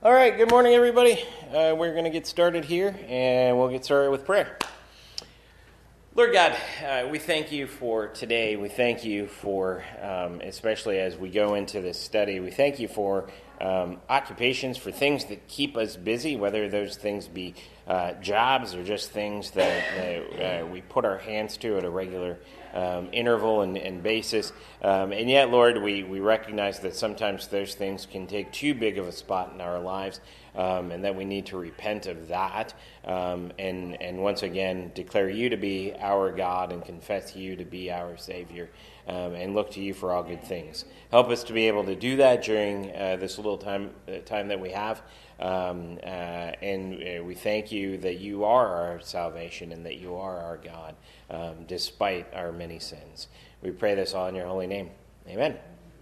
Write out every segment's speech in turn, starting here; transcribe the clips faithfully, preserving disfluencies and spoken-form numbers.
All right, good morning, everybody. Uh, we're going to get started here, and we'll get started with prayer. Lord God, uh, we thank you for today. We thank you for, um, especially as we go into this study, we thank you for um, occupations, for things that keep us busy, whether those things be uh, jobs or just things that, that uh, we put our hands to at a regular um, interval and, and basis. Um, and yet, Lord, we, we recognize that sometimes those things can take too big of a spot in our lives. Um, and that we need to repent of that, um, and and once again declare you to be our God and confess you to be our Savior, um, and look to you for all good things. Help us to be able to do that during uh, this little time uh, time that we have, um, uh, and uh, we thank you that you are our salvation and that you are our God, um, despite our many sins. We pray this all in your holy name. Amen.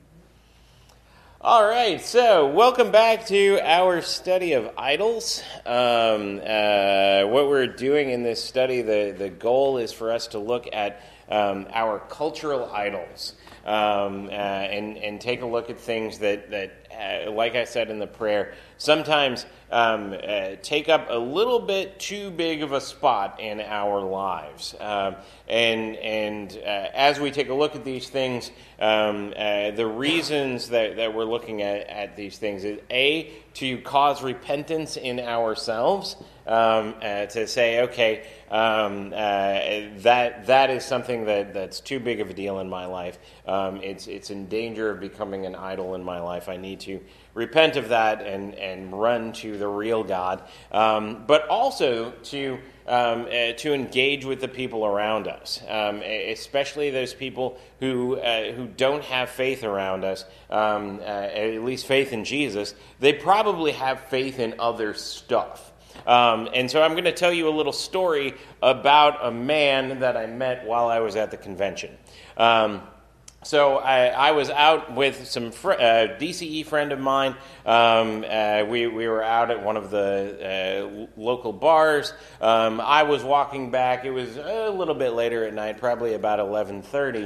All right, so welcome back to our study of idols. Um, uh, what we're doing in this study, the, the goal is for us to look at um, our cultural idols um, uh, and, and take a look at things that, that uh, like I said in the prayer, sometimes um, uh, take up a little bit too big of a spot in our lives. Um, and and uh, as we take a look at these things, um, uh, the reasons that, that we're looking at, at these things is, A, to cause repentance in ourselves, um, uh, to say, okay, um, uh, that that is something that, that's too big of a deal in my life. Um, it's it's in danger of becoming an idol in my life. I need to repent of that and, and run to the real God, um, but also to um, uh, to engage with the people around us, um, especially those people who uh, who don't have faith around us, um, uh, at least faith in Jesus. They probably have faith in other stuff. Um, and so I'm going to tell you a little story about a man that I met while I was at the convention. Um, So I, I was out with some fr- uh, D C E friend of mine. Um, uh, we we were out at one of the uh, local bars. Um, I was walking back. It was a little bit later at night, probably about eleven thirty.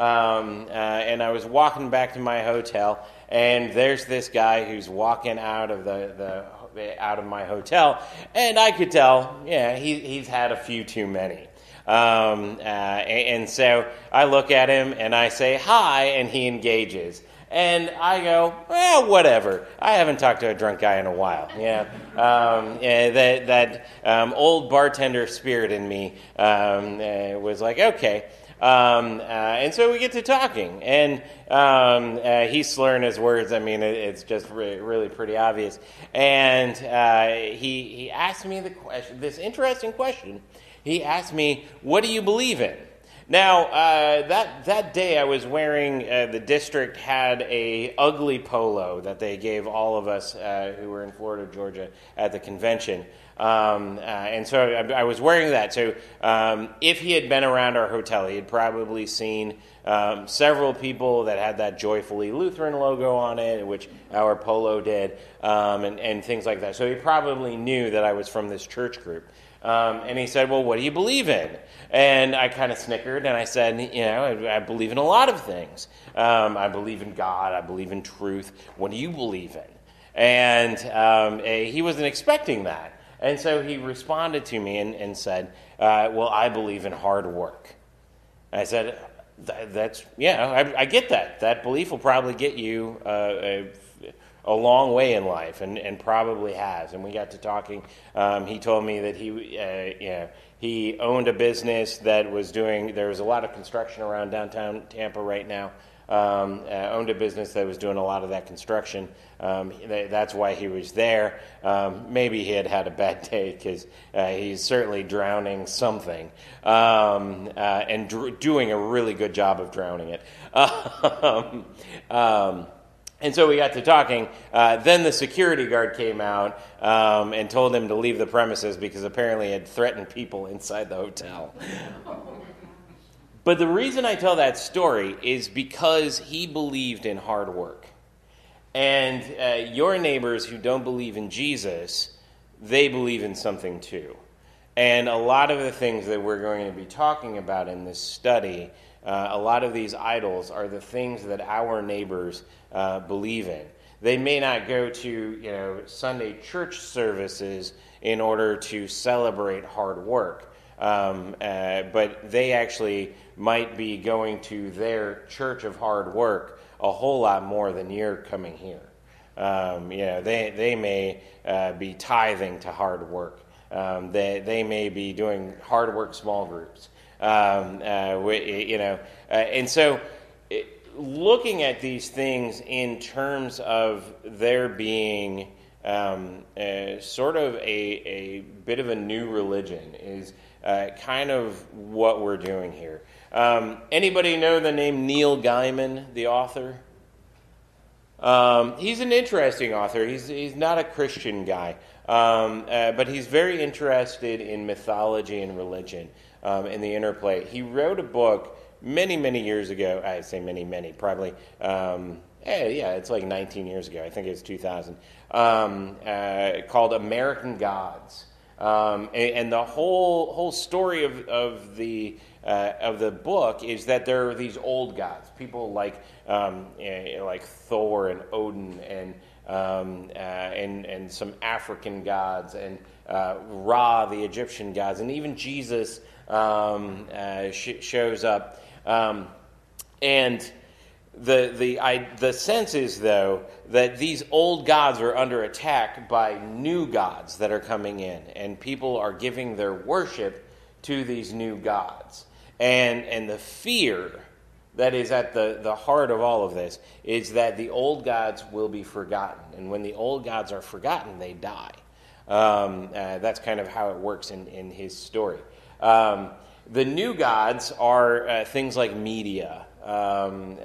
Um, uh, and I was walking back to my hotel, and there's this guy who's walking out of the, the out of my hotel, and I could tell, yeah, he he's had a few too many. Um, uh, and, and so I look at him and I say hi, and he engages. And I go, well, whatever. I haven't talked to a drunk guy in a while. Yeah, um, yeah that that um, old bartender spirit in me um, uh, was like, okay. Um, uh, and so we get to talking, and um, uh, he's slurring his words. I mean, it, it's just re- really pretty obvious. And uh, he he asked me the question, this interesting question. He asked me, what do you believe in? Now, uh, that that day I was wearing, uh, the district had a ugly polo that they gave all of us uh, who were in Florida, Georgia at the convention. Um, uh, and so I, I was wearing that. So um, if he had been around our hotel, he had probably seen um, several people that had that Joyfully Lutheran logo on it, which our polo did, um, and, and things like that. So he probably knew that I was from this church group. Um, and he said, well, what do you believe in? And I kind of snickered, and I said, you know, I, I believe in a lot of things. Um, I believe in God. I believe in truth. What do you believe in? And um, eh, he wasn't expecting that. And so he responded to me and, and said, uh, well, I believe in hard work. And I said, that's, yeah, I, I get that. That belief will probably get you uh, a a long way in life, and, and probably has. And we got to talking. Um, he told me that he, uh, you know, he owned a business that was doing. There was a lot of construction around downtown Tampa right now. Um, uh, owned a business that was doing a lot of that construction. Um, th- that's why he was there. Um, maybe he had had a bad day because uh, he's certainly drowning something, um, uh, and dr- doing a really good job of drowning it. um, um, And so we got to talking. Uh, then the security guard came out um, and told him to leave the premises because apparently he had threatened people inside the hotel. But the reason I tell that story is because he believed in hard work. And uh, your neighbors who don't believe in Jesus, they believe in something too. And a lot of the things that we're going to be talking about in this study, uh, a lot of these idols are the things that our neighbors uh, believe in. They may not go to, you know, Sunday church services in order to celebrate hard work, um, uh, but they actually might be going to their church of hard work a whole lot more than you're coming here. Um, you know, they they may uh, be tithing to hard work. Um, they they may be doing hard work small groups. Um, uh, we, you know, uh, and so. It, looking at these things in terms of there being um, uh, sort of a, a bit of a new religion is uh, kind of what we're doing here. Um, anybody know the name Neil Gaiman, the author? Um, he's an interesting author. He's he's not a Christian guy, um, uh, but he's very interested in mythology and religion um, and the interplay. He wrote a book many, many years ago. I say many, many, probably. Um, eh, yeah, it's like nineteen years ago. I think it was two thousand. Um, uh, called American Gods, um, and, and the whole whole story of of the uh, of the book is that there are these old gods, people like um, eh, like Thor and Odin and um, uh, and and some African gods and uh, Ra, the Egyptian gods, and even Jesus um, uh, sh- shows up. Um, and the the I, the sense is, though, that these old gods are under attack by new gods that are coming in, and people are giving their worship to these new gods. And and the fear that is at the, the heart of all of this is that the old gods will be forgotten. And when the old gods are forgotten, they die. Um, uh, that's kind of how it works in, in his story. Um The new gods are uh, things like media. Um,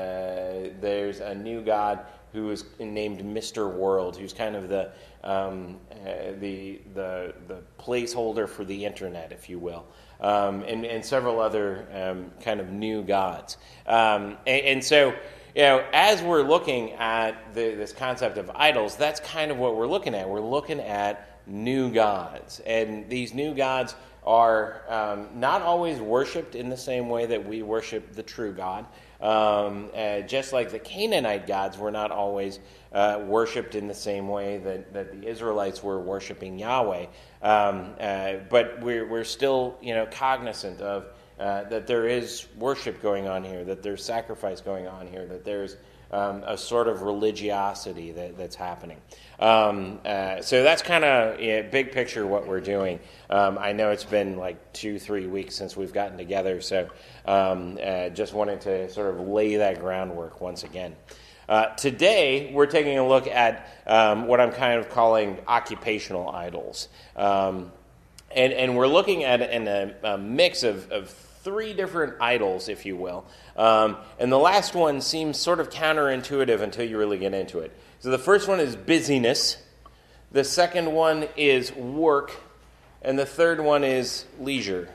uh, there's a new god who is named Mister World, who's kind of the um, uh, the the the placeholder for the internet, if you will, um, and and several other um, kind of new gods. Um, and, and so, you know, as we're looking at the, this concept of idols, that's kind of what we're looking at. We're looking at new gods, and these new gods are um, not always worshipped in the same way that we worship the true God. Um, uh, just like the Canaanite gods were not always uh, worshipped in the same way that, that the Israelites were worshiping Yahweh. Um, uh, but we're, we're still, you know, cognizant of uh, that there is worship going on here, that there's sacrifice going on here, that there's Um, a sort of religiosity that, that's happening. Um, uh, so that's kind of a yeah, big picture what we're doing. Um, I know it's been like two, three weeks since we've gotten together, so um, uh, just wanted to sort of lay that groundwork once again. Uh, today, we're taking a look at um, what I'm kind of calling occupational idols. Um, and, and we're looking at in a, a mix of, of three different idols, if you will. Um, and the last one seems sort of counterintuitive until you really get into it. So the first one is busyness. The second one is work. And the third one is leisure.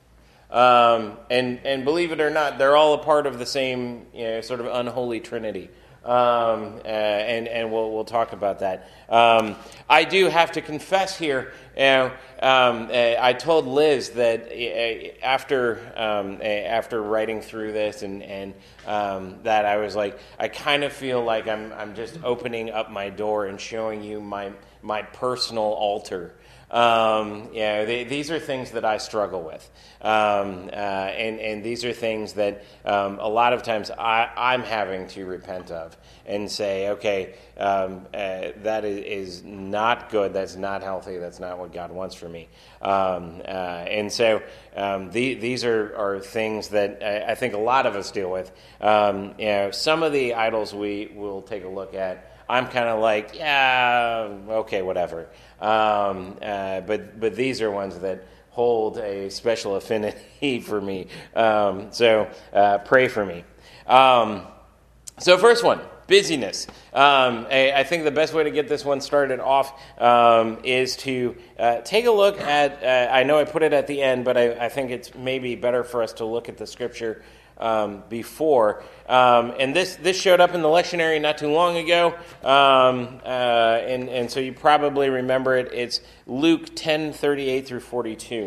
Um, and, and believe it or not, they're all a part of the same, you know, sort of unholy trinity. Um, uh, and and we'll we'll talk about that. Um, I do have to confess here. You know, um, uh, I told Liz that uh, after um, uh, after writing through this and and um, that I was like, I kind of feel like I'm I'm just opening up my door and showing you my my personal altar. Um, you know, they, these are things that I struggle with, um, uh, and and these are things that um, a lot of times I, I'm having to repent of and say, okay, um, uh, that is, is not good. That's not healthy. That's not what God wants for me. Um, uh, and so um, the, these are, are things that I, I think a lot of us deal with. Um, you know, some of the idols we will take a look at, I'm kind of like, yeah, okay, whatever. Um, uh, but but these are ones that hold a special affinity for me. Um, so uh, pray for me. Um, so first one, busyness. Um, I, I think the best way to get this one started off um, is to uh, take a look at, uh, I know I put it at the end, but I, I think it's maybe better for us to look at the scripture Um, before. Um, and this this showed up in the lectionary not too long ago, um, uh, and, and so you probably remember it. It's Luke ten thirty-eight through forty-two.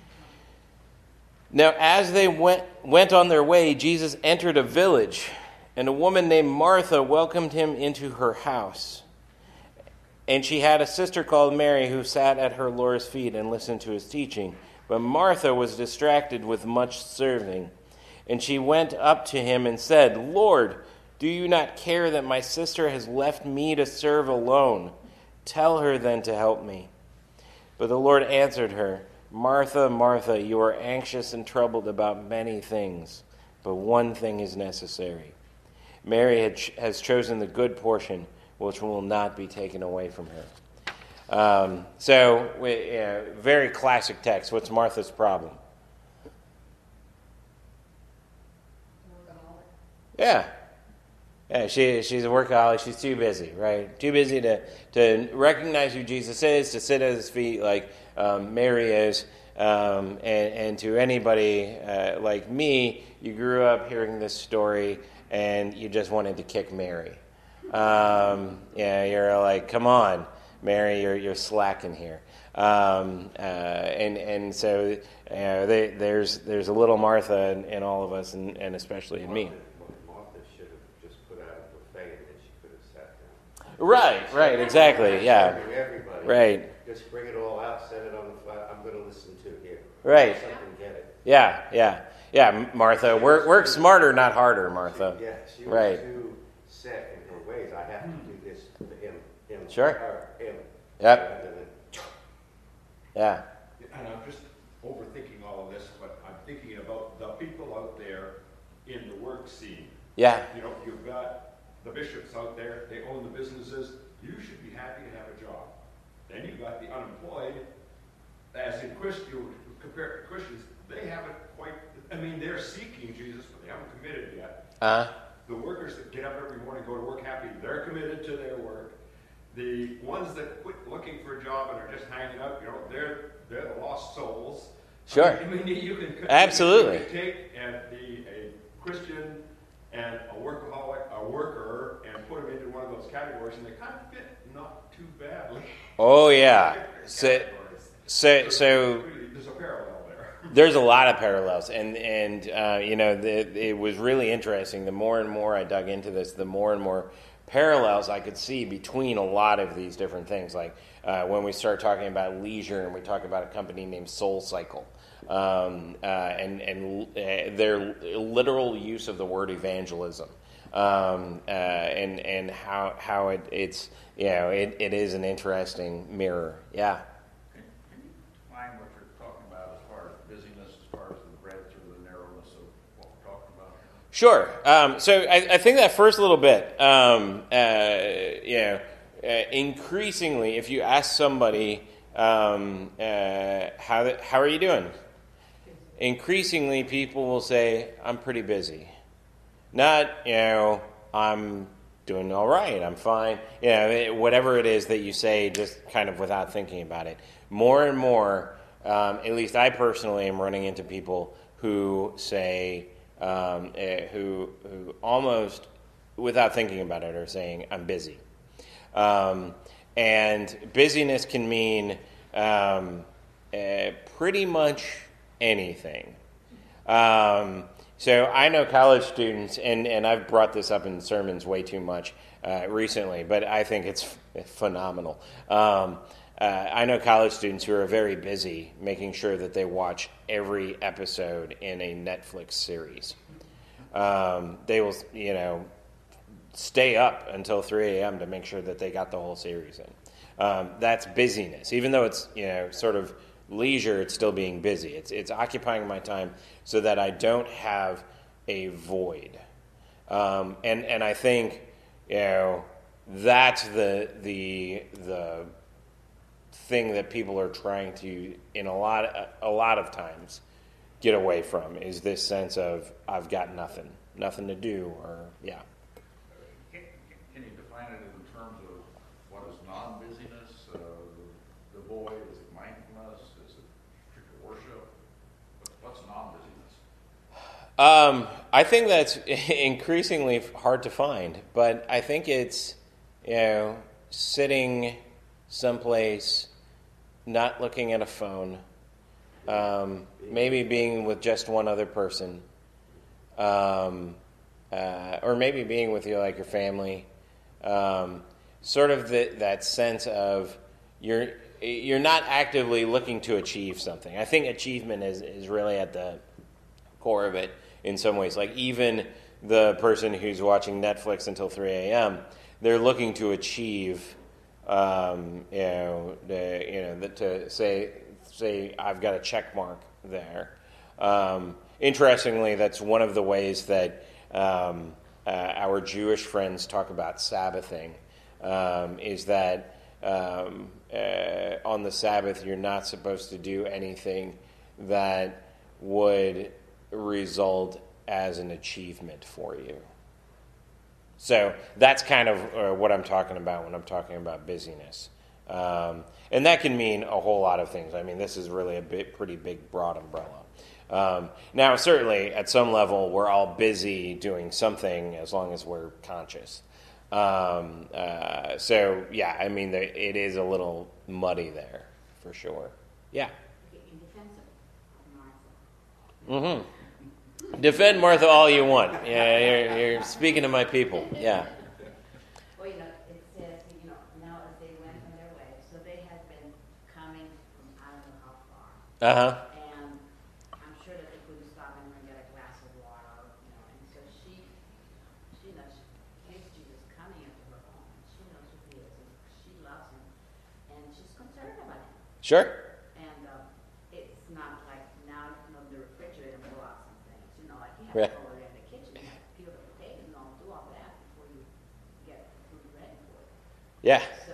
Now, as they went, went on their way, Jesus entered a village, And a woman named Martha welcomed him into her house. And she had a sister called Mary who sat at her Lord's feet and listened to his teaching. But Martha was distracted with much serving. And she went up to him and said, Lord, do you not care that my sister has left me to serve alone? Tell her then to help me. But the Lord answered her, Martha, Martha, you are anxious and troubled about many things, but one thing is necessary. Mary has chosen the good portion, which will not be taken away from her. Um, so, we, uh, very classic text. What's Martha's problem? Yeah. Yeah, she she's a workaholic. She's too busy, right? Too busy to, to recognize who Jesus is, to sit at his feet like um, Mary is. Um, and, and to anybody uh, like me, you grew up hearing this story and you just wanted to kick Mary. Um, yeah, you're like, come on, Mary, you're you're slacking here. Um, uh, and and so you know, they, there's there's a little Martha in, in all of us, and, and especially in me. Right, right, exactly, yeah. Everybody. Right. Just bring it all out, set it on the fire. I'm going to listen to it here. Right. Something get it. Yeah, yeah. Yeah, Martha, work, work smarter, not harder, Martha. Yeah, she was right. too set in her ways. I have to do this to him, him, sure. her, him. Yep. Yeah. And I'm just overthinking all of this, but I'm thinking about the people out there in the work scene. Yeah. You know, you've got the bishops out there, they own the businesses, you should be happy to have a job. Then you've got the unemployed, as in Christian, compared to Christians, they haven't quite, I mean, they're seeking Jesus, but they haven't committed yet. Uh-huh. The workers that get up every morning, go to work happy, they're committed to their work. The ones that quit looking for a job and are just hanging out, you know, they're they're the lost souls. Sure. I mean, you can, Absolutely. You can take and be a Christian and a workaholic, a worker, and put them into one of those categories, and they kind of fit not too badly. Oh, yeah. So, so, so there's a parallel there. There's a lot of parallels, and and uh, you know, the, it was really interesting. The more and more I dug into this, the more and more parallels I could see between a lot of these different things. Like uh, when we start talking about leisure, and we talk about a company named SoulCycle. Um, uh, and and uh, their literal use of the word evangelism, um, uh, and and how how it, it's you know it, it is an interesting mirror. Yeah. Can, can you define what you're talking about as far as busyness, as far as the breadth or the narrowness of what we're talking about? Sure. Um, so I, I think that first little bit, um, uh, you know, uh, increasingly, if you ask somebody, um, uh, how how are you doing? Increasingly, people will say, I'm pretty busy. Not, you know, I'm doing all right, I'm fine. You know, whatever it is that you say, just kind of without thinking about it. More and more, um, at least I personally am running into people who say, um, uh, who, who almost, without thinking about it, are saying, I'm busy. Um, and busyness can mean um, uh, pretty much anything. Um, so I know college students, and, and I've brought this up in sermons way too much uh, recently, but I think it's f- phenomenal. Um, uh, I know college students who are very busy making sure that they watch every episode in a Netflix series. Um, they will, you know, stay up until three a.m. to make sure that they got the whole series in. Um, that's busyness, even though it's, you know, sort of leisure, it's still being busy. It's it's occupying my time so that I don't have a void. Um, and and I think, you know, that's the the the thing that people are trying to, in a lot a lot of times, get away from, is this sense of I've got nothing, nothing to do, or yeah. Can, can you define it in terms of what is non-busyness? Uh, the, the void, is it mindfulness? Is it strict worship? What's non-busyness? Um, I think that's increasingly hard to find, but I think it's, you know, sitting someplace, not looking at a phone, um, maybe being with just one other person, um, uh, or maybe being with you like your family, um, sort of the, that sense of you're you're not actively looking to achieve something. I think achievement is, is really at the core of it in some ways. Like even the person who's watching Netflix until three a.m., they're looking to achieve, um, you know, the, you know, the, to say say I've got a check mark there. Um, interestingly, that's one of the ways that um, uh, our Jewish friends talk about Sabbathing. Um, is that um, uh, on the Sabbath you're not supposed to do anything that would result as an achievement for you. So that's kind of uh, what I'm talking about when I'm talking about busyness. Um, and that can mean a whole lot of things. I mean, this is really a bit, pretty big, broad umbrella. Um, now, certainly, at some level, we're all busy doing something as long as we're conscious. Um, uh, so, yeah, I mean, the, it is a little muddy there, for sure. Yeah? In defense of Martha. Mm-hmm. Defend Martha all you want. Yeah, you're, you're speaking to my people. Yeah. Well, you know, it says, you know, now as they went on their way, so they had been coming from I don't know how far. Uh-huh. And I'm sure that they couldn't stop and get a glass of water, you know, and so she, she knows, here's Jesus coming into her home, and she knows who he is, and she loves him, and she's concerned about him. Sure. And uh, it's not like now, you know, the refrigerator blow out some things, you know, like you have Right. to go over there in the kitchen, you have to peel the potatoes and all, do all that before you get the food ready for it. Yeah. So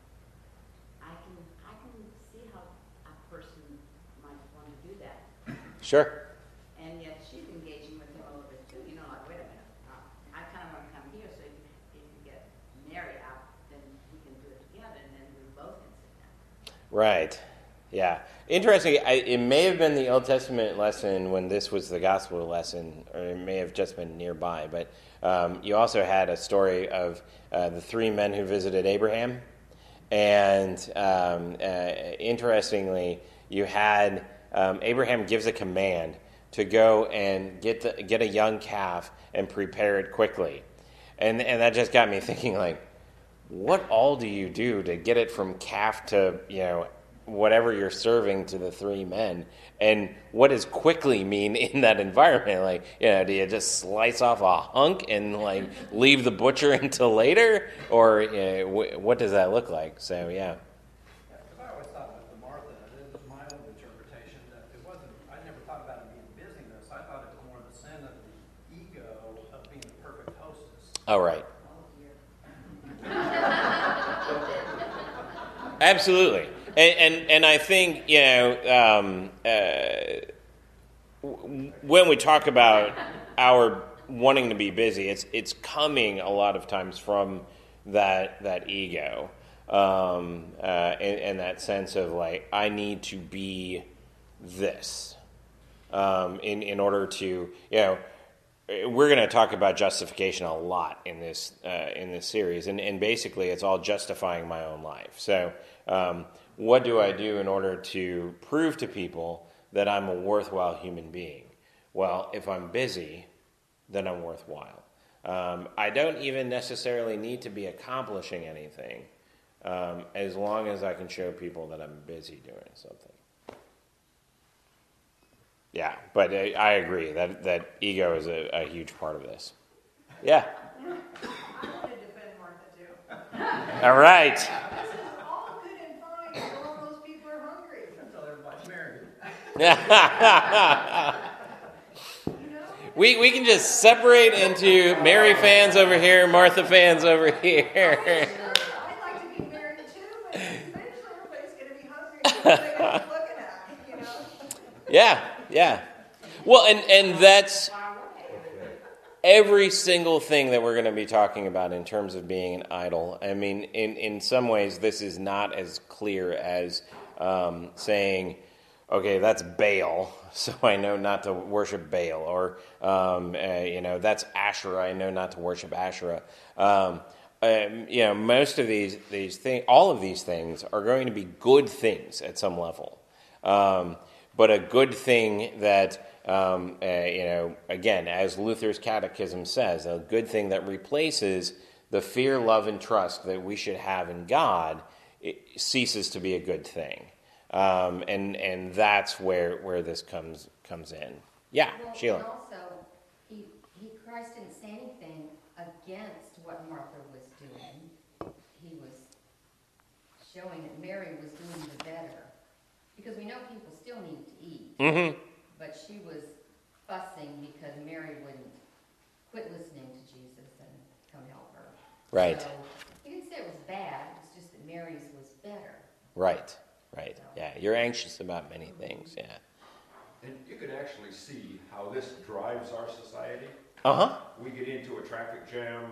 I can I can see how a person might want to do that, Sure. and yet she's engaging with him a little bit too. You know, like wait a minute, uh, I kind of want to come here, so if, if you get Mary out, then we can do it together, and then we both can sit down. Right. Yeah. Interesting. I, it may have been the Old Testament lesson when this was the gospel lesson, or it may have just been nearby. But um, you also had a story of uh, the three men who visited Abraham. And um, uh, interestingly, you had um, Abraham gives a command to go and get the, get a young calf and prepare it quickly. And, and that just got me thinking, like, what all do you do to get it from calf to, you know, whatever you're serving to the three men? And what does quickly mean in that environment? Like, you know, do you just slice off a hunk and, like, leave the butcher until later? Or you know, w- what does that look like? So, yeah. Yeah, because I always thought with the Martha, this is my own interpretation, that it wasn't, I never thought about it being busyness. I thought it was more the sin of the ego of being the perfect hostess. All right. Oh dear. Absolutely. And, and and I think, you know, um, uh, w- when we talk about our wanting to be busy, it's it's coming a lot of times from that that ego um, uh, and, and that sense of like, I need to be this um, in in order to, you know. We're going to talk about justification a lot in this uh, in this series, and, and basically it's all justifying my own life. So um, what do I do in order to prove to people that I'm a worthwhile human being? Well, if I'm busy, then I'm worthwhile. Um, I don't even necessarily need to be accomplishing anything um, as long as I can show people that I'm busy doing something. Yeah, but I, I agree that, that ego is a, a huge part of this. Yeah. I want to defend Martha too. All right. This is all good and fine until all those people are hungry. Until everybody's married. You know? we we can just separate into Mary fans over here, Martha fans over here. I'd like to be married too, but eventually everybody's going to be hungry because they're going to be looking at me, you know? Yeah, yeah. Well, and, and that's every single thing that we're going to be talking about in terms of being an idol. I mean, in, in some ways, this is not as clear as um, saying, okay, that's Baal, so I know not to worship Baal. Or, um, uh, you know, that's Asherah, I know not to worship Asherah. Um, um, you know, most of these, these things, all of these things are going to be good things at some level. Um, but a good thing that, um, uh, you know, again, as Luther's Catechism says, a good thing that replaces the fear, love, and trust that we should have in God, it ceases to be a good thing. Um, and and that's where where this comes comes in. Yeah, well, Sheila. And also, he, he Christ didn't say anything against what Martha was doing. He was showing that Mary was doing the better. Because we know people still need to eat. Mm-hmm. But she was fussing because Mary wouldn't quit listening to Jesus and come help her. Right. So he didn't say it was bad. It's just that Mary's was better. Right. Right. Yeah. You're anxious about many things. Yeah. And you can actually see how this drives our society. Uh huh. We get into a traffic jam.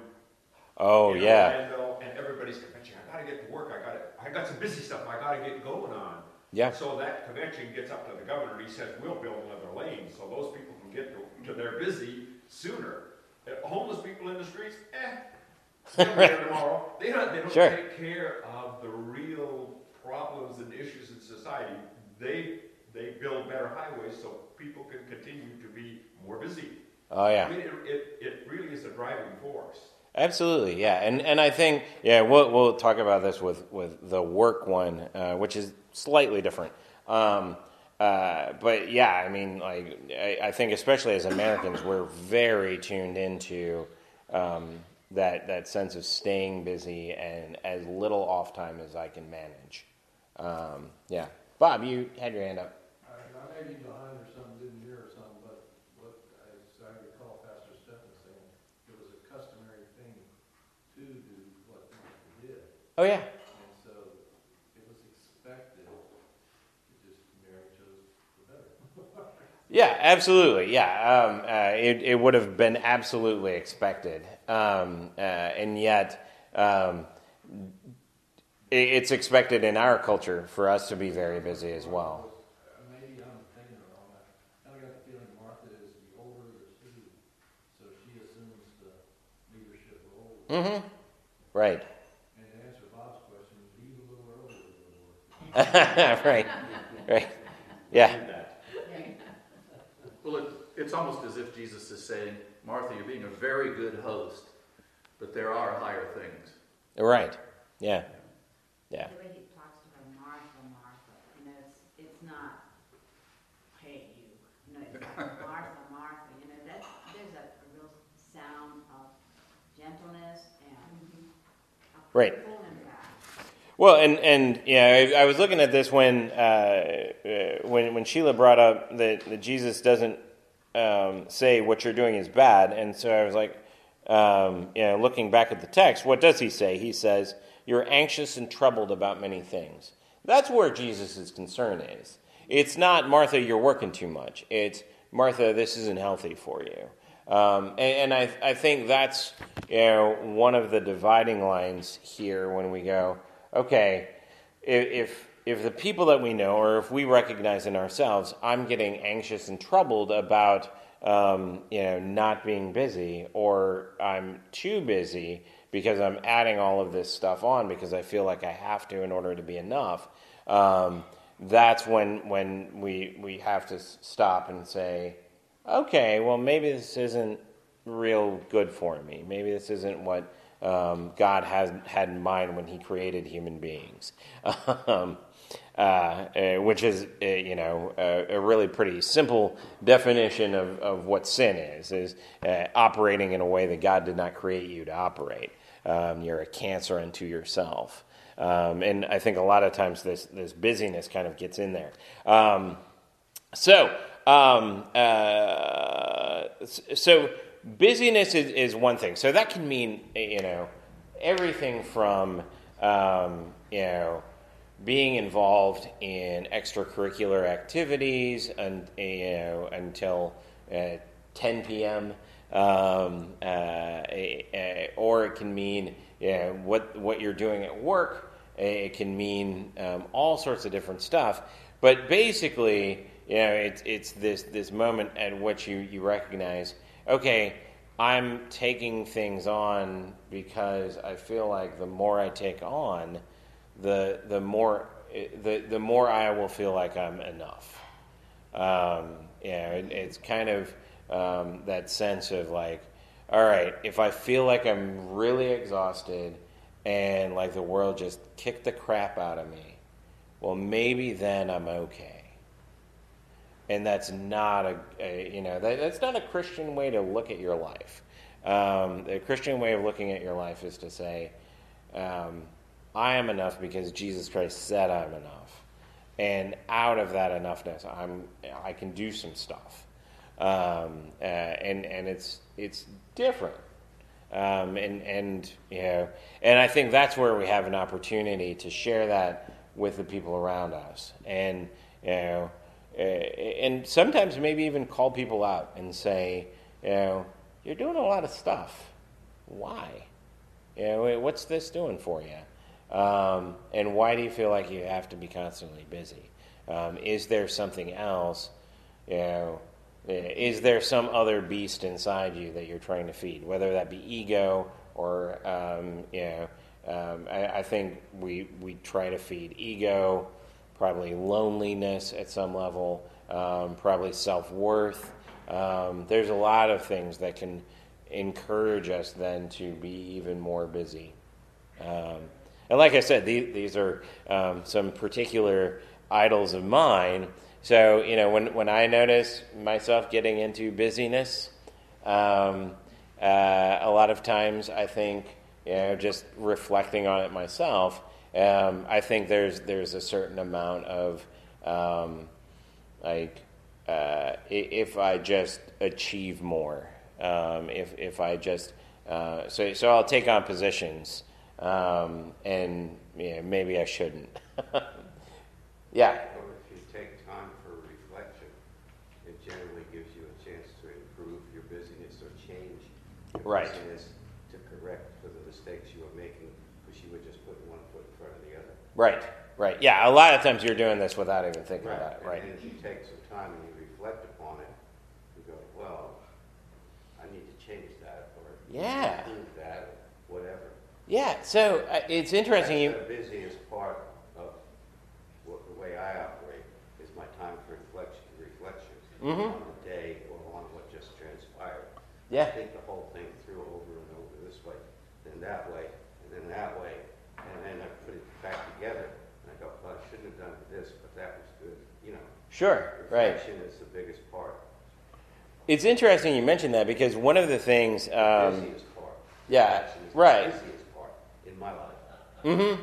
Oh in yeah. Orlando, and everybody's convention. I gotta get to work. I gotta. I got some busy stuff. I gotta get going on. Yeah. So that convention gets up to the governor, and he says, "We'll build another lane so those people can get to, to their busy sooner." Uh, homeless people in the streets, eh, they'll be there tomorrow. They don't. They don't Sure. take care of the real problems and issues in society. They they build better highways so people can continue to be more busy. Oh yeah. I mean, it, it, it really is a driving force. Absolutely, yeah, and and I think yeah, we'll we'll talk about this with, with the work one, uh, which is slightly different. Um, uh, but yeah, I mean, like I, I think especially as Americans, we're very tuned into um, that that sense of staying busy and as little off time as I can manage. Um, yeah, Bob, you had your hand up. I, I may be behind or something, didn't hear or something, but what I, I recall Pastor Stephen saying, it was a customary thing to do what Martha did. Oh yeah. And so it was expected, it just Mary chose the better. Yeah, absolutely. Yeah, um, uh, it it would have been absolutely expected, um, uh, and yet um, it, it's expected in our culture for us to be very busy as well. Maybe I'm thinking it wrong. I kind of got the feeling Martha is the older of the two, so she assumes the leadership role. Mm-hmm. Right. And to answer Bob's question, leave a little earlier than the Lord. Right. Right. Yeah. Well, it, it's almost as if Jesus is saying, Martha, you're being a very good host, but there are higher things. Right. Yeah. Yeah. The way he talks to her, Martha, Martha, you know, it's, it's not, hey, you, no, it's like Martha, Martha, you know, that, there's a, a real sound of gentleness and a Right. full impact. Well, and and yeah, I, I was looking at this when uh, uh, when when Sheila brought up that, that Jesus doesn't um, say what you're doing is bad, and so I was like, um, you know, looking back at the text, what does he say? He says, "You're anxious and troubled about many things." That's where Jesus' concern is. It's not, Martha, you're working too much. It's, Martha, this isn't healthy for you. Um, and, and I I think that's, you know, one of the dividing lines here when we go, okay, if if the people that we know, or if we recognize in ourselves, I'm getting anxious and troubled about, um, you know, not being busy, or I'm too busy because I'm adding all of this stuff on because I feel like I have to in order to be enough. Um, that's when when we we have to stop and say, okay, well, maybe this isn't real good for me. Maybe this isn't what Um, God has had in mind when He created human beings, um, uh, uh, which is, uh, you know, a, a really pretty simple definition of, of what sin is: is uh, operating in a way that God did not create you to operate. Um, you're a cancer unto yourself, um, and I think a lot of times this this busyness kind of gets in there. Um, so, um, uh, so. Busyness is, is one thing. So that can mean, you know, everything from, um, you know, being involved in extracurricular activities and, you know, until uh, ten p.m. Um, uh, uh, or it can mean, you know, what, what you're doing at work. It can mean um, all sorts of different stuff. But basically, you know, it's, it's this, this moment at which you, you recognize, okay, I'm taking things on because I feel like the more I take on, the the more the the more I will feel like I'm enough. Um, you know, it, it's kind of um, that sense of like, all right, if I feel like I'm really exhausted and like the world just kicked the crap out of me, well, maybe then I'm okay. And that's not a, a you know, that, that's not a Christian way to look at your life. Um, the Christian way of looking at your life is to say, um, I am enough because Jesus Christ said I'm enough. And out of that enoughness, I'm, I can do some stuff. Um, uh, and, and it's, it's different. Um, and, and, you know, and I think that's where we have an opportunity to share that with the people around us. And, you know, uh, and sometimes maybe even call people out and say, you know, you're doing a lot of stuff. Why? You know, what's this doing for you? Um, and why do you feel like you have to be constantly busy? Um, is there something else? You know, is there some other beast inside you that you're trying to feed? Whether that be ego or, um, you know, um, I, I think we we try to feed ego, probably loneliness at some level, um, probably self-worth. Um, there's a lot of things that can encourage us then to be even more busy. Um, and like I said, these, these are um, some particular idols of mine. So, you know, when, when I notice myself getting into busyness, um, uh, a lot of times I think, you know, just reflecting on it myself, um, I think there's there's a certain amount of, um, like, uh, if I just achieve more, um, if if I just, uh, so so I'll take on positions, um, and yeah, maybe I shouldn't. Yeah. Well, if you take time for reflection, it generally gives you a chance to improve your busyness or change your Right. busyness to correct for the mistakes you were making, because you were just putting one foot in front of the other. Right, right. Yeah, a lot of times you're doing this without even thinking about it, right? And then if you take some time and you reflect upon it, you go, well, I need to change that, or Yeah. improve that, or whatever. Yeah, so uh, it's interesting. You, That's the busiest part of what, the way I operate, is my time for reflection, reflection Mhm. on the day or on what just transpired. Yeah. Think the whole thing through over and over this way, then that way, and then that way, and then I put it back together, and I go, well, I shouldn't have done this, but that was good, you know. Sure, right. Reflection is the biggest part, It's interesting you mentioned that because one of the things, the um, busiest part. yeah, Reflection is right. the busiest part in my life. Mm-hmm.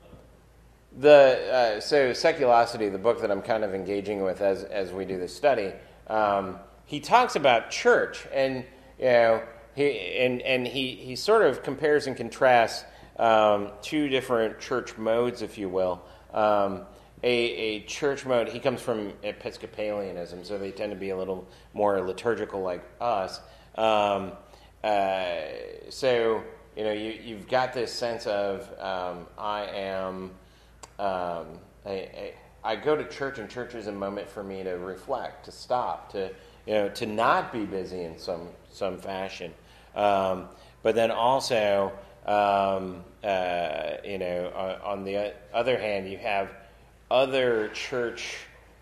The uh, so Seculosity, the book that I'm kind of engaging with as as we do this study, um, he talks about church, and you know, he and and he he sort of compares and contrasts um, two different church modes, if you will. Um, a, a church mode. He comes from Episcopalianism, so they tend to be a little more liturgical, like us. Um, uh, so you know, you you've got this sense of um, I am. Um, I, I, I go to church, and church is a moment for me to reflect, to stop, to you know, to not be busy in some some fashion. Um, but then also, um, uh, you know, on, on the other hand, you have other church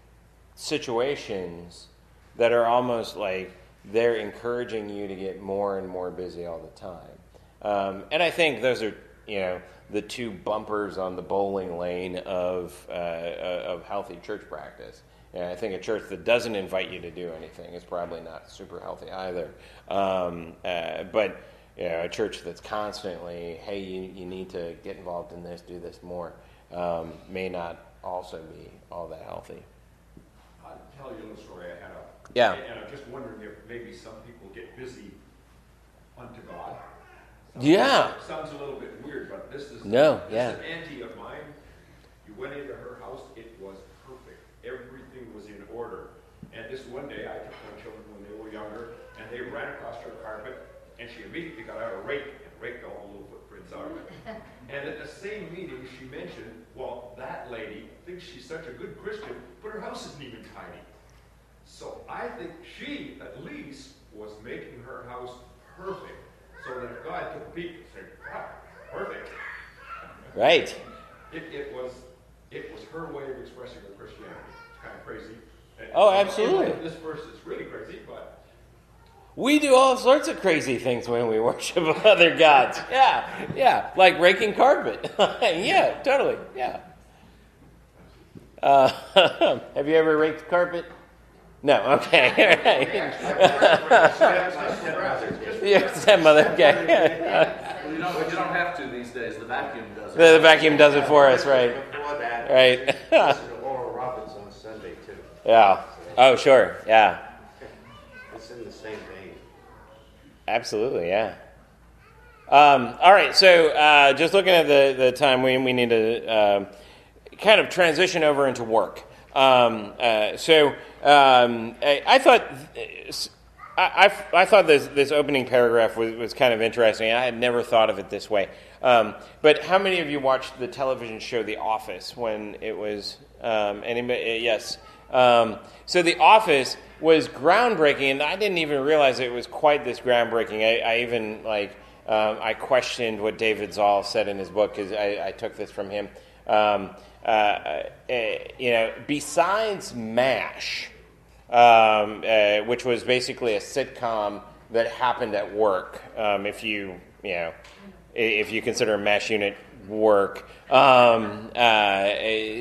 situations that are almost like they're encouraging you to get more and more busy all the time. Um, and I think those are, you know, the two bumpers on the bowling lane of uh, of healthy church practice. And I think a church that doesn't invite you to do anything is probably not super healthy either. Um, uh, but you know, a church that's constantly, hey, you, you need to get involved in this, do this more, um, may not also be all that healthy. I'll tell you a little story. I had a Yeah. and I'm just wondering if maybe some people get busy unto God. Yeah. Sounds a little bit weird, but this is No, this yeah. is an auntie of mine. You went into her house, it was perfect. Everything was in order. And this one day, I took my children when they were younger, and they ran across her carpet, and she immediately got out a rake and raked all the little footprints out of it. And at the same meeting, she mentioned, well, that lady thinks she's such a good Christian, but her house isn't even tidy. So I think she, at least, was making her house perfect. So that if God took a peek and said, wow, perfect. Right. It, it was it was her way of expressing her Christianity. It's kind of crazy. And- Oh, and absolutely. This verse is really crazy, but We do all sorts of crazy things when we worship other gods. Yeah, yeah, like raking carpet. Yeah, totally. Yeah. Uh, have you ever raked carpet? No. Okay. Your stepmother. Okay. You don't, you don't have to these days. The vacuum does it. The, the vacuum does it for us, right? Before that, Right. listen to Oral Roberts on Sunday too. Yeah. Oh, sure. Yeah. It's in the same vein. Absolutely. Yeah. Um, all right. So, uh, just looking at the the time, we we need to um, kind of transition over into work. Um, uh, so, um, I, I thought. I, I, I thought this, this opening paragraph was, was kind of interesting. I had never thought of it this way. Um, but how many of you watched the television show The Office when it was, um, anybody? Yes. Um, so The Office was groundbreaking, and I didn't even realize it was quite this groundbreaking. I, I even, like, um, I questioned what David Zoll said in his book, because I, I took this from him. Um, uh, uh, you know, besides MASH, Um, uh, which was basically a sitcom that happened at work. Um, if you, you know, if you consider MASH unit work, um, uh,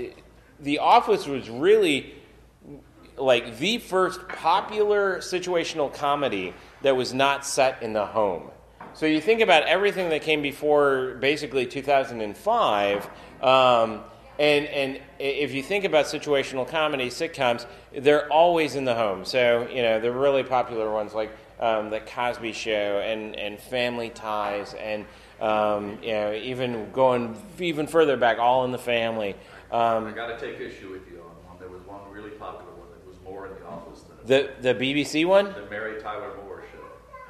The Office was really like the first popular situational comedy that was not set in the home. So you think about everything that came before basically two thousand five. Um, And and if you think about situational comedy, sitcoms, they're always in the home. So, you know, the really popular ones like um, The Cosby Show and, and Family Ties and, um, you know, even going even further back, All in the Family. Um, I got to take issue with you on one. There was one really popular one that was more in the office than the, the B B C one? the Mary Tyler Moore show.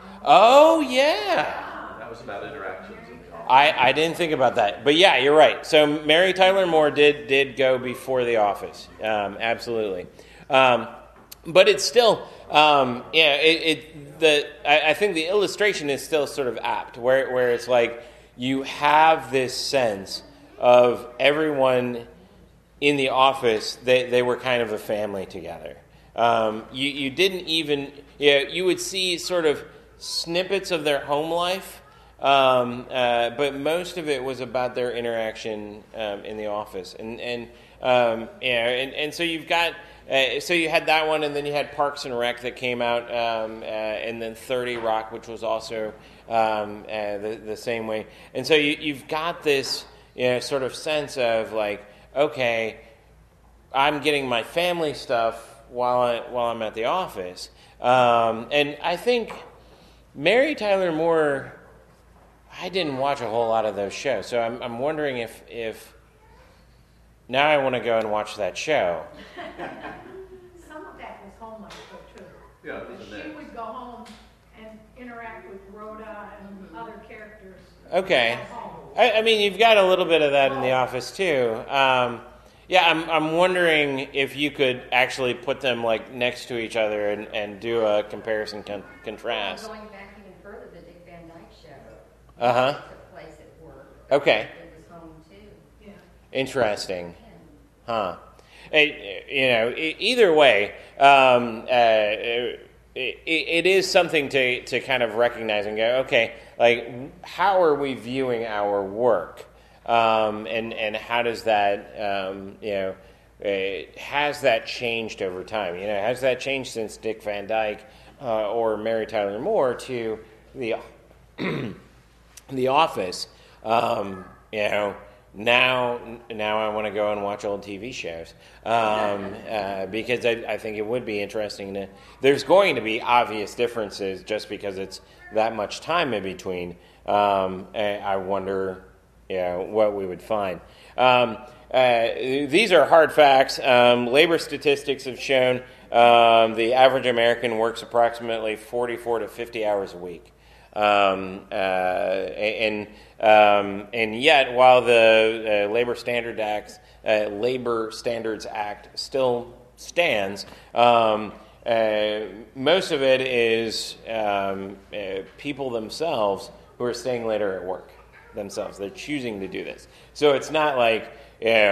Oh, yeah. That was about interactions in the office. I, I didn't think about that. But yeah, you're right. So Mary Tyler Moore did did go before The Office. Um, absolutely. Um, but it's still, um, yeah, it, it the I, I think the illustration is still sort of apt, where where it's like you have this sense of everyone in the office, they, they were kind of a family together. Um, you, you didn't even, yeah, you would see sort of snippets of their home life, um, uh, but most of it was about their interaction um, in the office. And, and um, yeah, and, and so you've got, uh, so you had that one, and then you had Parks and Rec that came out, um, uh, and then thirty Rock, which was also um, uh, the, the same way. And so you, you've got this, you know, sort of sense of like, okay, I'm getting my family stuff while I, while I'm at the office, um, and I think Mary Tyler Moore. I didn't watch a whole lot of those shows, so I'm I'm wondering if if now I want to go and watch that show. Some of that was home life though, too. Yeah, it was a She mix. would go home and interact with Rhoda and other characters. Okay, at home. I, I mean you've got a little bit of that in The Office too. Um, yeah, I'm I'm wondering if you could actually put them like next to each other and, and do a comparison con- contrast. Going back even further, the Dick Van Dyke Show. Uh huh. Took place at work. Okay. It was home too. Yeah. Interesting. Huh. Eh, you know, e- either way, um, uh, it, it is something to, to kind of recognize and go, okay, like, how are we viewing our work? Um, and, and how does that, um, you know, uh, has that changed over time? You know, has that changed since Dick Van Dyke uh, or Mary Tyler Moore to the, the Office? Um, you know, Now, now I want to go and watch old T V shows um, uh, because I, I think it would be interesting to. There's going to be obvious differences just because it's that much time in between. Um, I wonder, you know, what we would find. Um, uh, these are hard facts. Um, labor statistics have shown um, the average American works approximately forty-four to fifty hours a week. Um, uh, and um, and yet, while the uh, Labor Standard Act, uh, Labor Standards Act still stands, um, uh, most of it is um, uh, people themselves who are staying later at work themselves. They're choosing to do this, so it's not like, you know,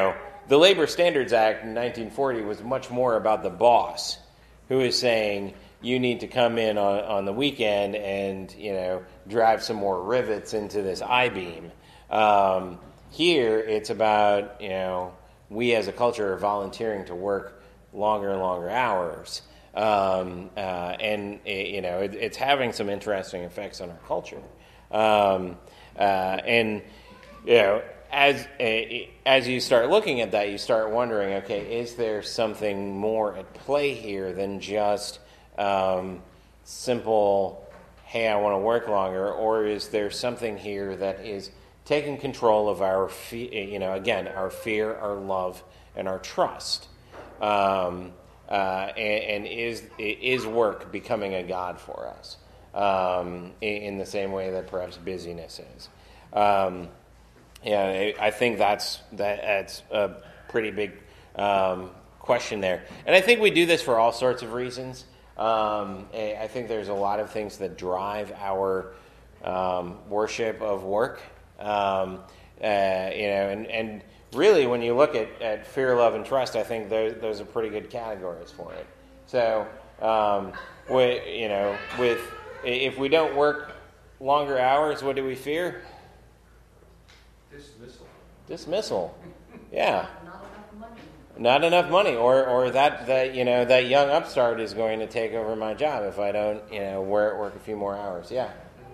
the Labor Standards Act in nineteen forty was much more about the boss who is saying, you need to come in on, on the weekend and, you know, drive some more rivets into this I-beam. Um, here, it's about, you know, we as a culture are volunteering to work longer and longer hours. Um, uh, and, you know, it, it's having some interesting effects on our culture. Um, uh, and, you know, as uh, as you start looking at that, you start wondering, okay, is there something more at play here than just um, simple, hey, I want to work longer, or is there something here that is taking control of our, fe- you know, again, our fear, our love, and our trust? Um, uh, and, and is is work becoming a god for us um, in, in the same way that perhaps busyness is? Um, yeah, I think that's that, that's a pretty big um, question there, and I think we do this for all sorts of reasons. Um, I think there's a lot of things that drive our um, worship of work, um, uh, you know, and, and really when you look at, at fear, love, and trust, I think those, those are pretty good categories for it. So, um, we, you know, with if we don't work longer hours, what do we fear? Dismissal. Dismissal. Yeah. Not enough money. Not enough money, or or that, that you know that young upstart is going to take over my job if I don't you know work work a few more hours. Yeah.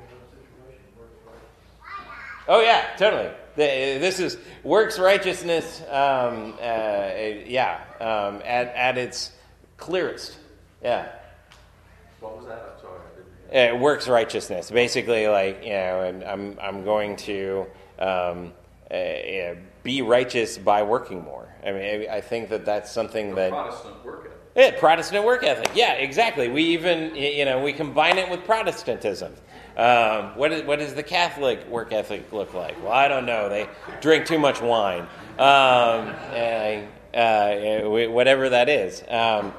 Oh yeah, totally. The, this is works righteousness. Um, uh, yeah, um, at at its clearest. Yeah. What was that? I'm sorry, I didn't hear. Uh, works righteousness, basically, like you know, and I'm I'm going to um, uh, uh, be righteous by working more. I mean, I think that that's something that Protestant work ethic. Yeah, Protestant work ethic. Yeah, exactly. We even, you know, we combine it with Protestantism. Um, what, is, what does the Catholic work ethic look like? Well, I don't know. They drink too much wine. Um, and, uh, whatever that is. Um,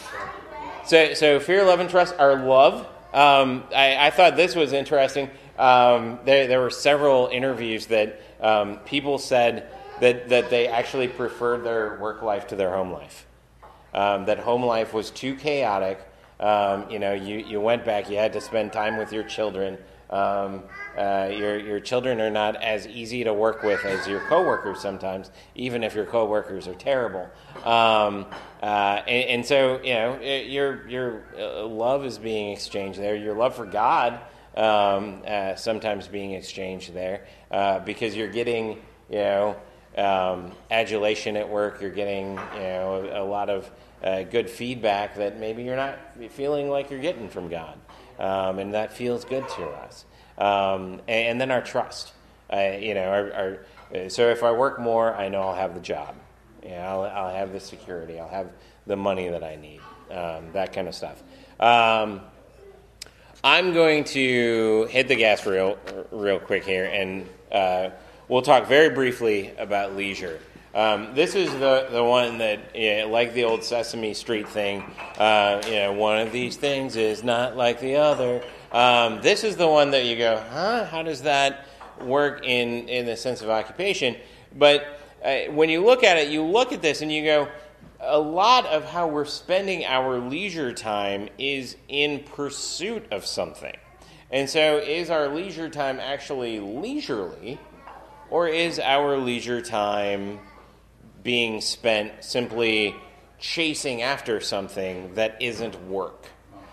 so, so fear, love, and trust are love. Um, I, I thought this was interesting. Um, there, there were several interviews that um, people said that, that they actually preferred their work life to their home life. Um, that home life was too chaotic. Um, you know, you, you went back, you had to spend time with your children. Um, uh, your your children are not as easy to work with as your coworkers sometimes, even if your coworkers are terrible. Um, uh, and, and so, you know, your your uh, love is being exchanged there. Your love for God um, uh, sometimes being exchanged there uh, because you're getting, you know, um, adulation at work. You're getting, you know, a, a lot of Uh, good feedback that maybe you're not feeling like you're getting from God. Um, and that feels good to us. Um, and, and then our trust. Uh, you know, our, our, uh, so if I work more, I know I'll have the job. You know, I'll, I'll have the security. I'll have the money that I need. Um, that kind of stuff. Um, I'm going to hit the gas real, real quick here, and uh, we'll talk very briefly about leisure. Um, this is the, the one that, you know, like the old Sesame Street thing, uh, you know, one of these things is not like the other. Um, this is the one that you go, huh, how does that work in, in the sense of occupation? But uh, when you look at it, you look at this and you go, a lot of how we're spending our leisure time is in pursuit of something. And so is our leisure time actually leisurely, or is our leisure time being spent simply chasing after something that isn't work?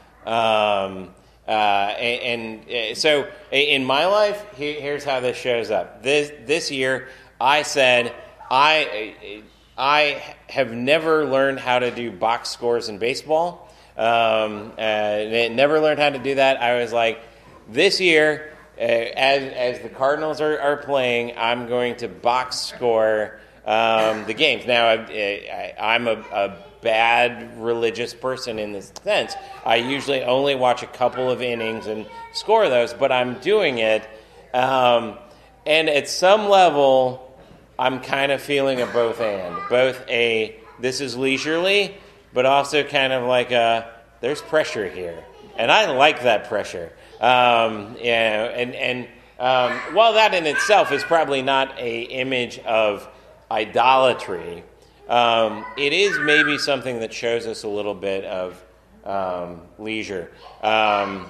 Um, uh, and, and so in my life, here, here's how this shows up. This this year, I said, I I have never learned how to do box scores in baseball. Um, uh, never learned how to do that. I was like, this year, uh, as, as the Cardinals are, are playing, I'm going to box score Um, the games. Now, I, I, I'm a, a bad religious person in this sense. I usually only watch a couple of innings and score those, but I'm doing it. Um, and at some level, I'm kind of feeling a both and. Both a, this is leisurely, but also kind of like a, there's pressure here. And I like that pressure. Um, you know, and, and um, while that in itself is probably not a image of idolatry, um, it is maybe something that shows us a little bit of um, leisure. Um,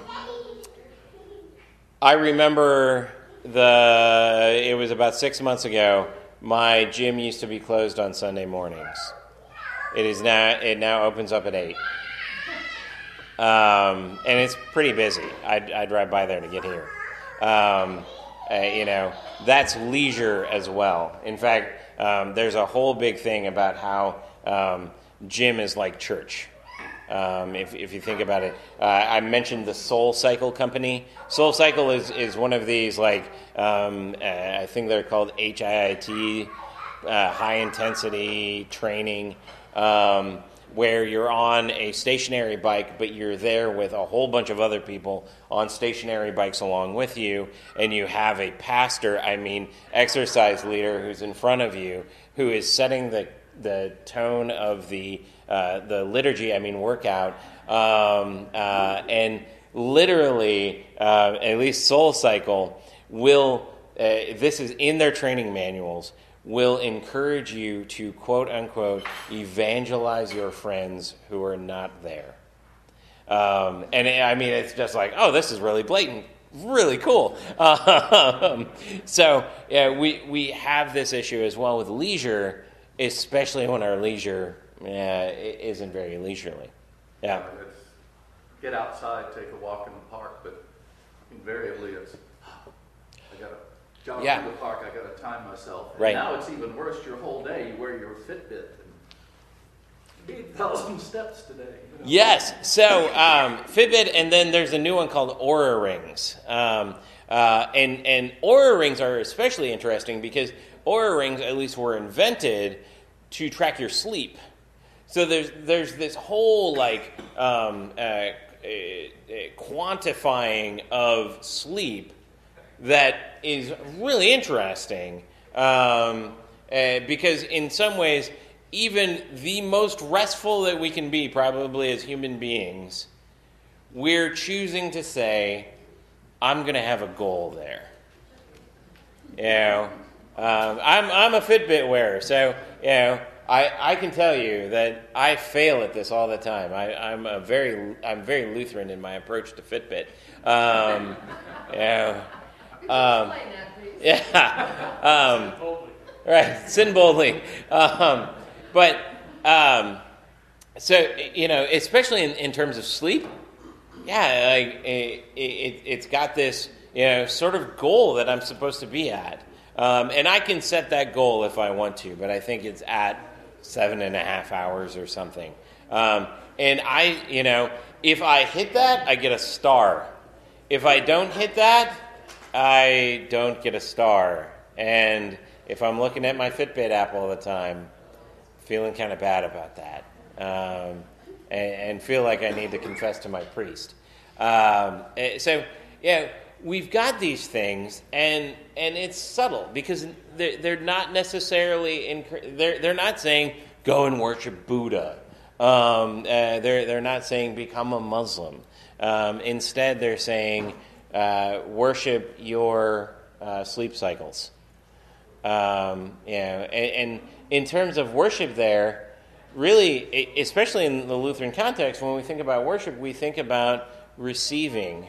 I remember the, it was about six months ago, my gym used to be closed on Sunday mornings. It is now, it now opens up at eight. Um, and it's pretty busy. I'd, I'd ride by there to get here. Um, uh, you know, that's leisure as well. In fact, um, there's a whole big thing about how um, gym is like church. Um, if, if you think about it, uh, I mentioned the Soul Cycle company. Soul Cycle is, is one of these, like, um, uh, I think they're called H I I T, uh, high intensity training, um, where you're on a stationary bike, but you're there with a whole bunch of other people on stationary bikes along with you, and you have a pastor, I mean, exercise leader who's in front of you, who is setting the the tone of the uh, the liturgy, I mean workout, um, uh, and literally, uh, at least Soul Cycle will, uh, this is in their training manuals, will encourage you to, quote unquote, evangelize your friends who are not there. Um, and I mean, it's just like, oh, this is really blatant. Really cool. Um, so yeah, we, we have this issue as well with leisure, especially when our leisure uh, isn't very leisurely. Yeah. Yeah, it's get outside, take a walk in the park, but invariably it's, I got to jog Yeah. through the park, I got to time myself. And Right. now it's even worse. Your whole day, you wear your Fitbit and eight thousand steps today. You know? Yes. So um, Fitbit, and then there's a new one called Oura Rings. Um, uh, and, and Oura Rings are especially interesting because Oura Rings, at least, were invented to track your sleep. So there's there's this whole like um, uh, uh, quantifying of sleep that is really interesting um, uh, because in some ways, even the most restful that we can be, probably as human beings, we're choosing to say, "I'm going to have a goal there." You know. Um, I'm I'm a Fitbit wearer, so you know I, I can tell you that I fail at this all the time. I, I'm a very I'm very Lutheran in my approach to Fitbit. Um, you know, um, yeah, um, right, sin boldly. Um, but um, so you know, especially in, in terms of sleep, yeah, like it, it, it's got this you know sort of goal that I'm supposed to be at. Um, and I can set that goal if I want to, but I think it's at seven and a half hours or something. Um, and I, you know, if I hit that, I get a star. If I don't hit that, I don't get a star. And if I'm looking at my Fitbit app all the time, feeling kind of bad about that, um, and, and feel like I need to confess to my priest. Um, so, yeah. We've got these things, and and it's subtle because they're, they're not necessarily in, they're they're not saying go and worship Buddha. Um, uh, they're they're not saying become a Muslim. Um, instead, they're saying uh, worship your uh, sleep cycles. Um, you know, and, and in terms of worship, there really, especially in the Lutheran context, when we think about worship, we think about receiving.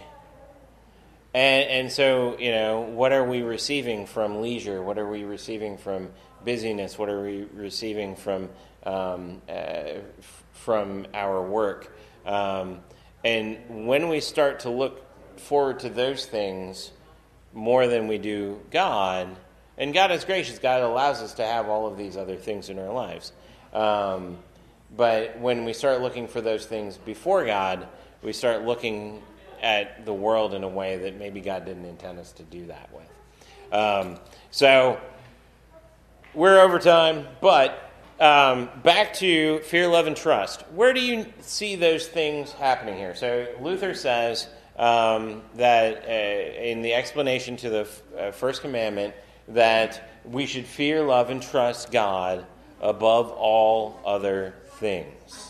And, and so, you know, what are we receiving from leisure? What are we receiving from busyness? What are we receiving from um, uh, f- from our work? Um, and when we start to look forward to those things more than we do God, and God is gracious, God allows us to have all of these other things in our lives. Um, but when we start looking for those things before God, we start looking at the world in a way that maybe God didn't intend us to do that with. Um, so we're over time, but um, back to fear, love, and trust. Where do you see those things happening here? So Luther says um, that uh, in the explanation to the f- uh, first commandment that we should fear, love, and trust God above all other things.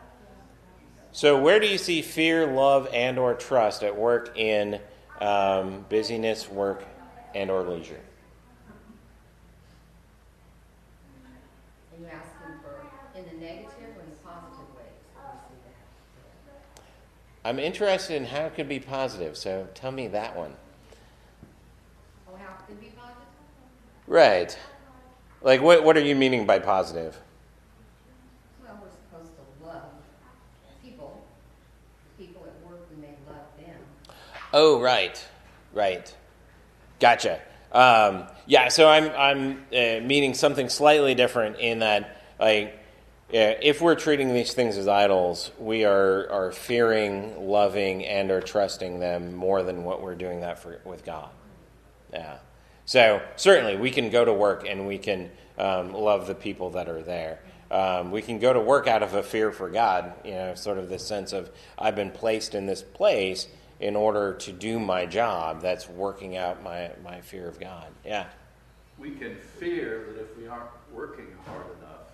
So where do you see fear, love, and or trust at work in um, busyness, work, and or leisure? in the negative or in the positive ways that we see that? I'm interested in how it could be positive, so tell me that one. Oh, how it could be positive? Right. Like, what, what are you meaning by positive? Well, we're supposed to love people. People at work, we may love them. Oh, right. Right. Gotcha. Um, yeah, so I'm I'm uh, meaning something slightly different in that, like, uh, if we're treating these things as idols, we are, are fearing, loving, and are trusting them more than what we're doing that for with God. Yeah. So certainly we can go to work and we can um, love the people that are there. Um, we can go to work out of a fear for God, you know, sort of this sense of I've been placed in this place in order to do my job. That's working out my, my fear of God. Yeah. We can fear that if we aren't working hard enough,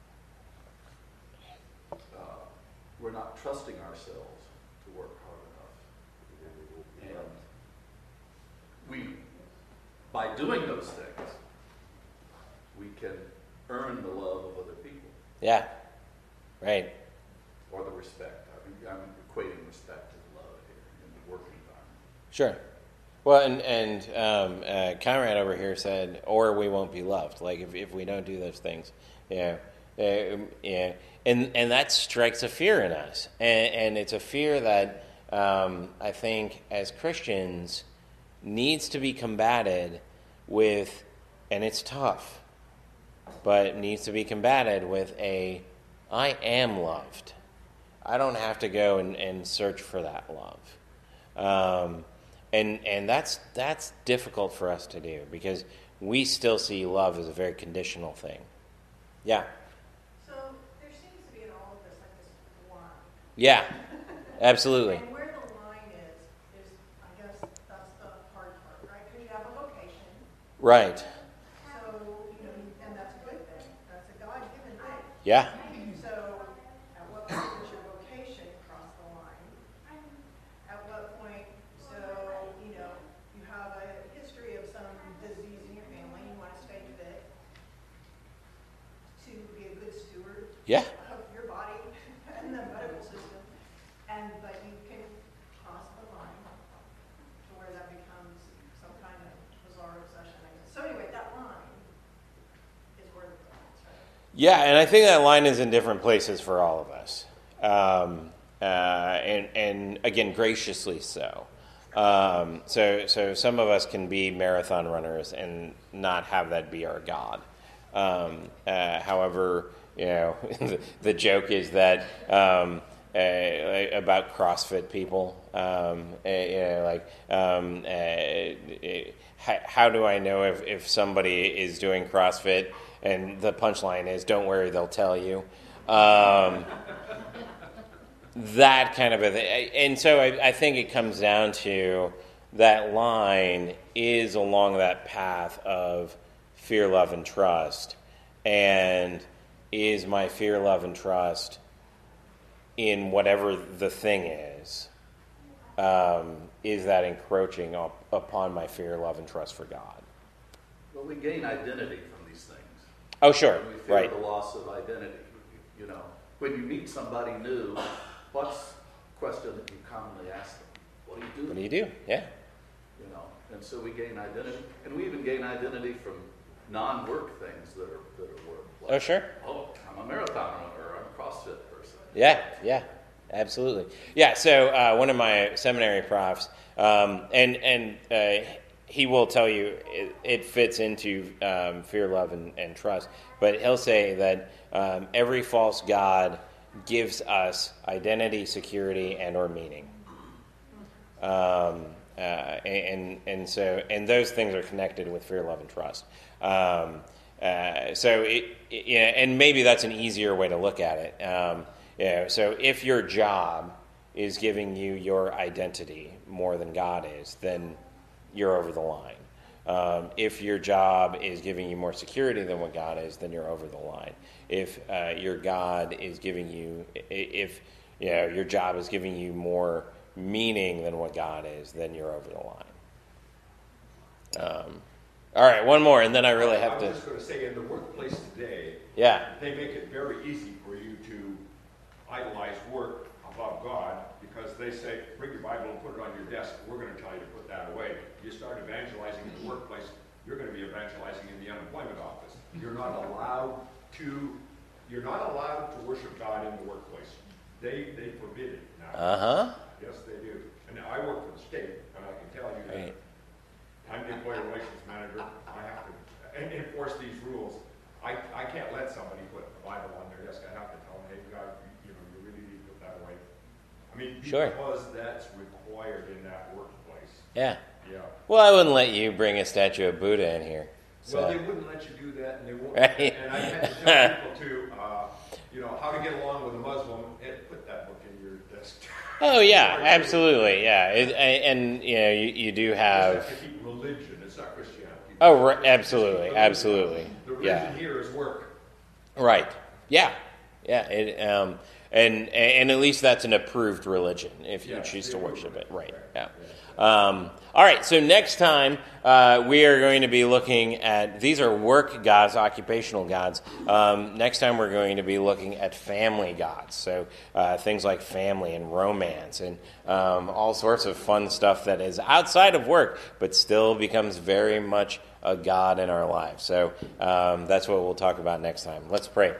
uh, we're not trusting ourselves to work hard enough. And we, by doing those things, we can earn the love of other people. Yeah. Right. Or the respect. I mean, I'm equating respect with love here in the work environment. Sure. Well, and, and um, uh, Conrad over here said, or we won't be loved. Like, if, if we don't do those things. Yeah. Uh, yeah. And, and that strikes a fear in us. And, and it's a fear that um, I think as Christians needs to be combated with, and it's tough, but it needs to be combated with a, I am loved. I don't have to go and, and search for that love. Um, and and that's that's difficult for us to do because we still see love as a very conditional thing. Yeah. So there seems to be in all of this like this line. Yeah, absolutely. And where the line is, is I guess that's the hard part, right? Because you have a vocation. Right. So, you know, and that's a good thing. That's a God-given thing. Yeah. So, at what point does your vocation cross the line? At what point, so, you know, you have a history of some disease in your family, you want to stay fit to be a good steward Yeah. of your body and the medical system, and but you can cross the line to where that becomes some kind of bizarre obsession, I guess. So anyway, that line is where the balance, right? Yeah, and I think that line is in different places for all of us. Um, uh, and, and again, graciously so. Um, so. So some of us can be marathon runners and not have that be our God. Um, uh, however, you know, the, the joke is that um, uh, about CrossFit people, um, uh, you know, like, um, uh, how, how do I know if, if somebody is doing CrossFit? And the punchline is, don't worry, they'll tell you. Um, that kind of a thing. And so I, I think it comes down to that line is along that path of fear, love, and trust. And is my fear, love, and trust in whatever the thing is, um, is that encroaching up, upon my fear, love, and trust for God? Well, we gain identity from these things. Oh, sure. And we fear Right. the loss of identity. You know, when you meet somebody new, what's the question that you commonly ask them? What do you do? What do you do? Yeah. You know, and so we gain identity, and we even gain identity from non-work things that are that are work. Like, Oh, sure. Oh, I'm a marathon runner, or I'm a CrossFit person. Yeah, yeah, absolutely. Yeah, so uh, one of my seminary profs, um, and and uh, he will tell you it, it fits into um, fear, love, and, and trust, but he'll say that um, every false god gives us identity, security, and or meaning. Um, uh, and and so and those things are connected with fear, love, and trust. Um, uh, so it, it, yeah, and maybe that's an easier way to look at it. Um, you know, so if your job is giving you your identity more than God is, then you're over the line. Um, if your job is giving you more security than what God is, then you're over the line. If uh, your God is giving you, if you know, your job is giving you more meaning than what God is, then you're over the line. Um, All right, one more, and then I really have I to. was just gonna say, in the workplace today, Yeah. they make it very easy for you to idolize work above God, because they say, bring your Bible and put it on your desk, we're gonna tell you to put that away. You start evangelizing in the workplace, you're gonna be evangelizing in the unemployment office. You're not allowed to, you're not allowed to worship God in the workplace. They, they forbid it now. Uh-huh. Yes, they do. And I work for the state, and I can tell you that Right. I'm the employee relations manager. I have to en- enforce these rules. I, I can't let somebody put a Bible on their desk. I have to tell them, hey, God, you, you know, you really need to put that away. I mean, Sure. because that's required in that workplace. Yeah. Yeah. Well, I wouldn't let you bring a statue of Buddha in here. So. Well, they wouldn't let you do that, and they won't. Right. And I had to tell people to, uh, you know, how to get along with a Muslim, and put that book in your desk. Oh yeah, absolutely, yeah. It, and you know, you, you do You have. just have to keep religion. It's not Christianity. Oh, right, It's just absolutely, religion. absolutely. The religion Yeah. here is work. Right. Yeah. Yeah. It, um, and and at least that's an approved religion if you Yeah, choose the to approved worship it. religion, Right. right. Yeah. Um, all right. So next time uh, we are going to be looking at these are work gods, occupational gods. Um, next time we're going to be looking at family gods. So uh, things like family and romance and um, all sorts of fun stuff that is outside of work, but still becomes very much a god in our lives. So um, that's what we'll talk about next time. Let's pray.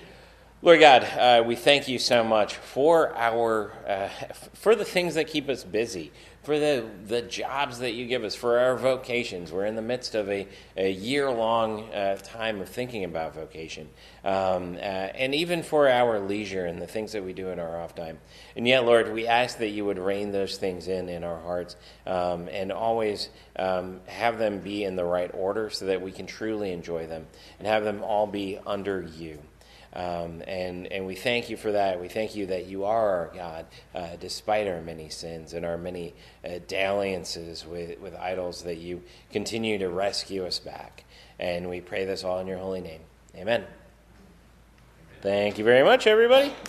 Lord God, uh, we thank you so much for our uh, for the things that keep us busy, for the, the jobs that you give us, for our vocations. We're in the midst of a, a year-long uh, time of thinking about vocation, um, uh, and even for our leisure and the things that we do in our off time. And yet, Lord, we ask that you would rein those things in in our hearts um, and always um, have them be in the right order so that we can truly enjoy them and have them all be under you. Um, and, and we thank you for that. We thank you that you are our God, uh, despite our many sins and our many uh, dalliances with, with idols, that you continue to rescue us back. And we pray this all in your holy name. Amen. Thank you very much, everybody.